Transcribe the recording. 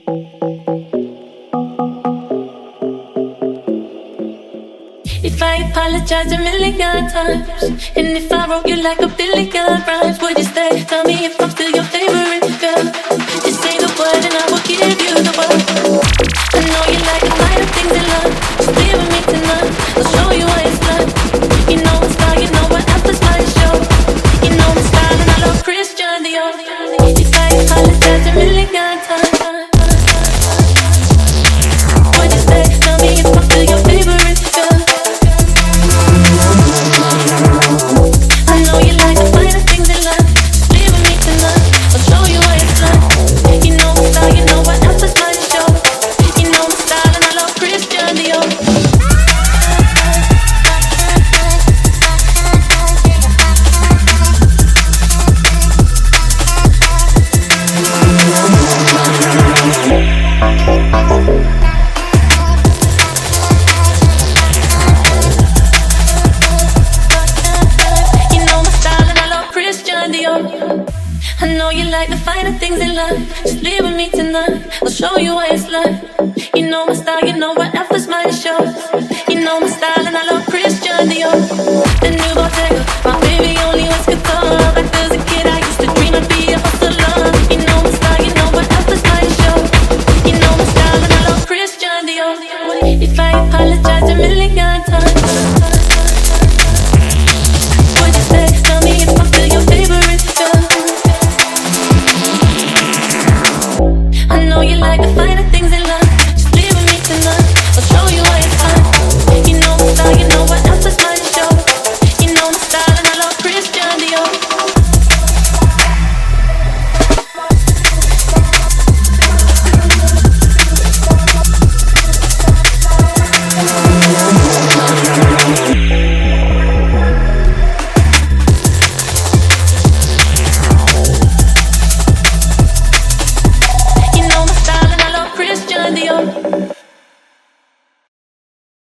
If I apologize a million times, and if I wrote you like a billion rhymes, would you stay? Tell me if I'm still your favorite girl. Just say the word and I will give you the world. I know you like the finer things in love. Just stay with me tonight, I'll show you what it's like. You know my style, you know what after's my show. You know my style and I love Christian Dior. If I apologize a million times, would you stay? Tell me if I'm still your favorite girl. I know you like the finer things in life. Stay with me tonight, I'll show you what it's like. You know my style, you know what after's my show. You know my style and I love Christian Dior. I know you like the finer things in life. Just live with me tonight, I'll show you what it's like. You know my style, you know what efforts mine shows. You know my style and I love Christian Dior. The new Bottega, my baby only wants guitar. Back as a kid I used to dream I'd be a hustler. You know my style, you know what efforts mine shows. You know my style and I love Christian Dior. If I apologize a million times, would you stay? Tell me if I'm still your favorite girl. I know you like the fire.